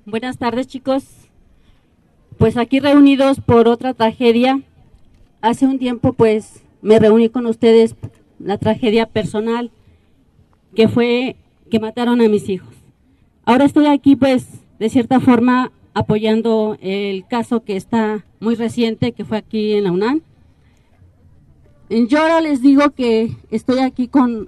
Buenas tardes, chicos. Pues aquí reunidos por otra tragedia. Hace un tiempo pues me reuní con ustedes, la tragedia personal que fue que mataron a mis hijos. Ahora estoy aquí pues de cierta forma apoyando el caso que está muy reciente, que fue aquí en la UNAM. Yo ahora les digo que estoy aquí con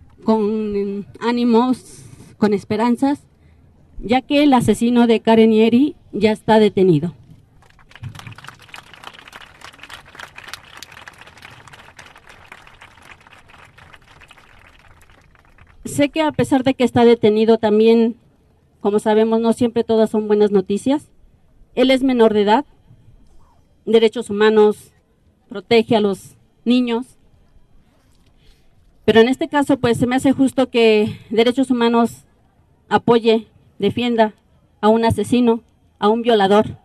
ánimos, con esperanzas, ya que el asesino de Karen y Eri ya está detenido. Sé que a pesar de que está detenido también, como sabemos, no siempre todas son buenas noticias. Él es menor de edad, derechos humanos, protege a los niños, pero en este caso pues se me hace justo que derechos humanos apoye, defienda a un asesino, a un violador.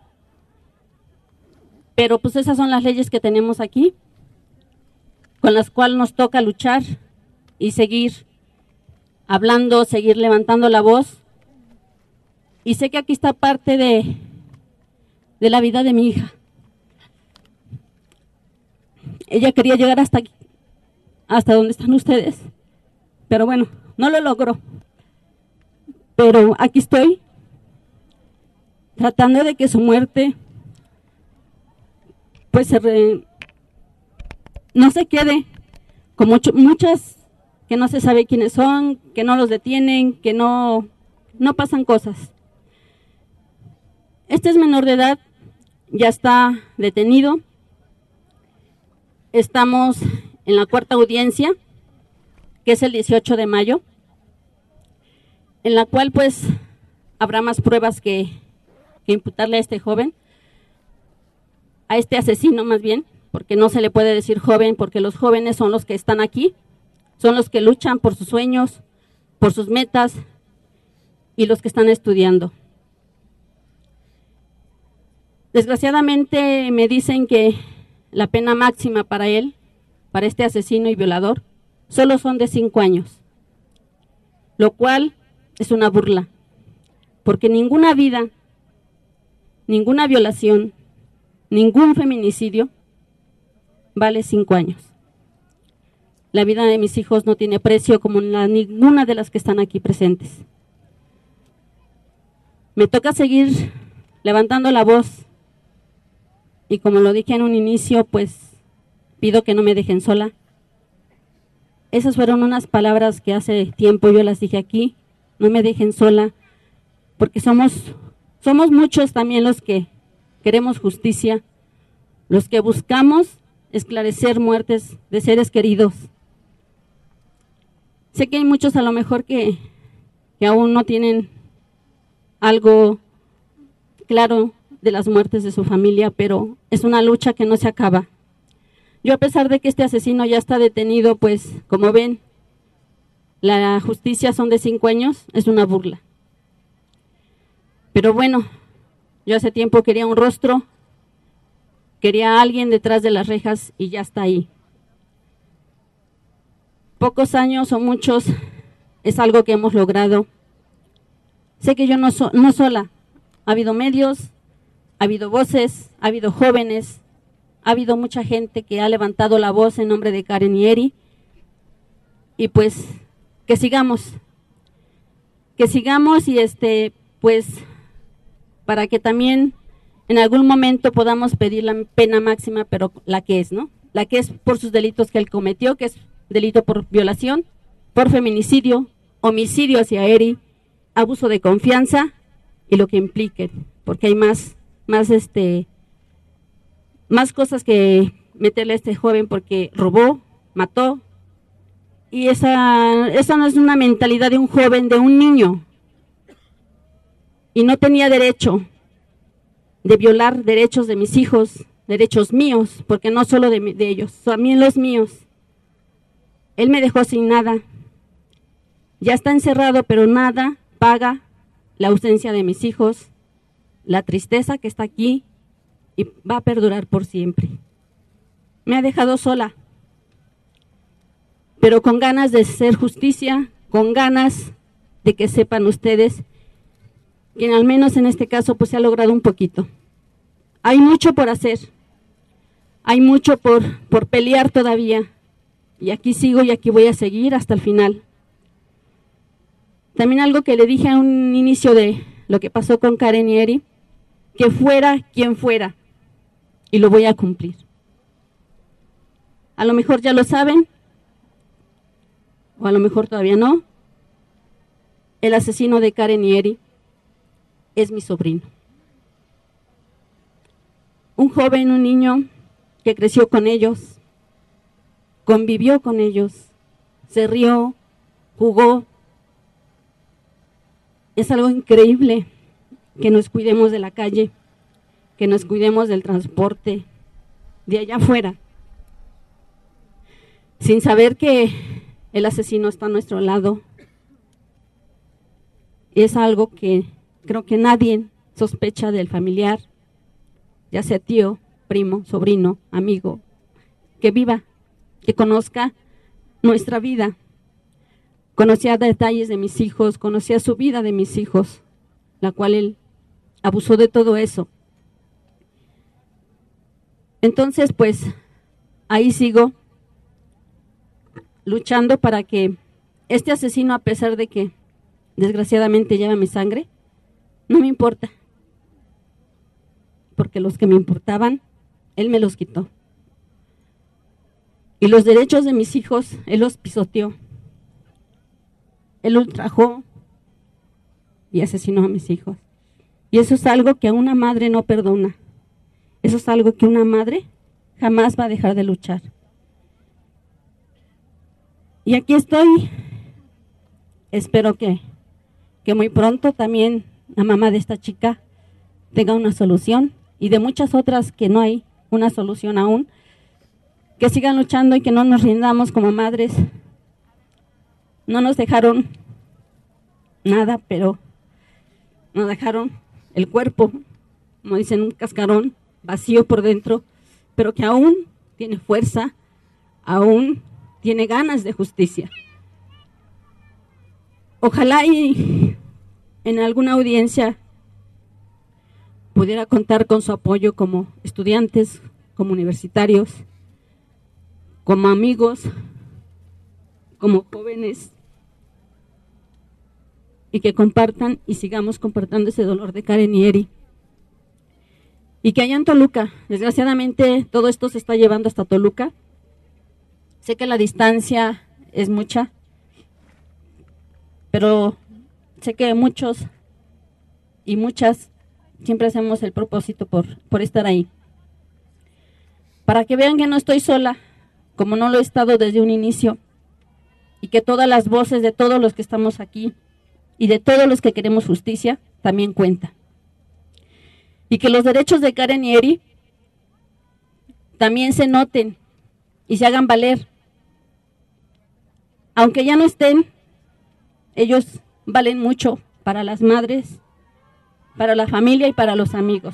Pero pues esas son las leyes que tenemos aquí, con las cuales nos toca luchar y seguir hablando, seguir levantando la voz. Y sé que aquí está parte de la vida de mi hija. Ella quería llegar hasta aquí, hasta donde están ustedes, pero bueno, no lo logró. Pero aquí estoy, tratando de que su muerte pues no se quede como muchas que no se sabe quiénes son, que no los detienen, que no pasan cosas. Este es menor de edad, ya está detenido. Estamos en la cuarta audiencia, que es el 18 de mayo, en la cual pues habrá más pruebas que imputarle a este joven, a este asesino más bien, porque no se le puede decir joven, porque los jóvenes son los que están aquí, son los que luchan por sus sueños, por sus metas y los que están estudiando. Desgraciadamente me dicen que la pena máxima para él, para este asesino y violador, solo son de 5 años, lo cual es una burla, porque ninguna vida, ninguna violación, ningún feminicidio vale 5 años. La vida de mis hijos no tiene precio como ninguna de las que están aquí presentes. Me toca seguir levantando la voz y como lo dije en un inicio, pues pido que no me dejen sola. Esas fueron unas palabras que hace tiempo yo las dije aquí, no me dejen sola, porque somos muchos también los que queremos justicia, los que buscamos esclarecer muertes de seres queridos. Sé que hay muchos a lo mejor que aún no tienen algo claro de las muertes de su familia, pero es una lucha que no se acaba. Yo, a pesar de que este asesino ya está detenido, pues como ven, la justicia son de 5 años, es una burla. Pero bueno, yo hace tiempo quería un rostro, quería a alguien detrás de las rejas y ya está ahí. Pocos años o muchos es algo que hemos logrado. Sé que yo no sola, ha habido medios, ha habido voces, ha habido jóvenes, ha habido mucha gente que ha levantado la voz en nombre de Karen y Eri. Y pues que sigamos y pues para que también en algún momento podamos pedir la pena máxima, pero la que es, ¿no? La que es por sus delitos que él cometió, que es delito por violación, por feminicidio, homicidio hacia Eri, abuso de confianza y lo que implique, porque hay más cosas que meterle a este joven porque robó, mató, y esa no es una mentalidad de un joven, de un niño, y no tenía derecho de violar derechos de mis hijos, derechos míos, porque no solo de ellos, también los míos. Él me dejó sin nada, ya está encerrado, pero nada paga la ausencia de mis hijos, la tristeza que está aquí y va a perdurar por siempre. Me ha dejado sola, pero con ganas de hacer justicia, con ganas de que sepan ustedes que al menos en este caso pues se ha logrado un poquito. Hay mucho por hacer, hay mucho por pelear todavía, y aquí sigo y aquí voy a seguir hasta el final. También algo que le dije a un inicio de lo que pasó con Karen y Eri, que fuera quien fuera, y lo voy a cumplir. A lo mejor ya lo saben, o a lo mejor todavía no. El asesino de Karen y Eri es mi sobrino. Un joven, un niño que creció con ellos, convivió con ellos, se rió, jugó. Es algo increíble que nos cuidemos de la calle, que nos cuidemos del transporte, de allá afuera, sin saber que el asesino está a nuestro lado. Es algo que creo que nadie sospecha del familiar, ya sea tío, primo, sobrino, amigo, que viva, que conozca nuestra vida. Conocía detalles de mis hijos, conocía su vida de mis hijos, la cual él abusó de todo eso. Entonces, pues, ahí sigo luchando para que este asesino, a pesar de que desgraciadamente lleva mi sangre, no me importa, porque los que me importaban, él me los quitó. Y los derechos de mis hijos, él los pisoteó. Él ultrajó y asesinó a mis hijos. Y eso es algo que a una madre no perdona. Eso es algo que una madre jamás va a dejar de luchar. Y aquí estoy. Espero que muy pronto también la mamá de esta chica tenga una solución, y de muchas otras que no hay una solución aún, que sigan luchando y que no nos rindamos como madres. No nos dejaron nada, pero nos dejaron el cuerpo, como dicen, un cascarón vacío por dentro, pero que aún tiene fuerza, aún tiene ganas de justicia. Ojalá y en alguna audiencia pudiera contar con su apoyo como estudiantes, como universitarios, como amigos, como jóvenes, y que compartan y sigamos compartiendo ese dolor de Karen y Eri. Y que allá en Toluca, desgraciadamente todo esto se está llevando hasta Toluca. Sé que la distancia es mucha, pero sé que muchos y muchas siempre hacemos el propósito por estar ahí. Para que vean que no estoy sola, como no lo he estado desde un inicio, y que todas las voces de todos los que estamos aquí y de todos los que queremos justicia también cuentan. Y que los derechos de Karen y Eri también se noten y se hagan valer. Aunque ya no estén, ellos valen mucho para las madres, para la familia y para los amigos.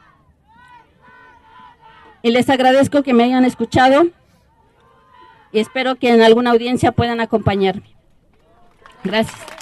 Y les agradezco que me hayan escuchado y espero que en alguna audiencia puedan acompañarme. Gracias.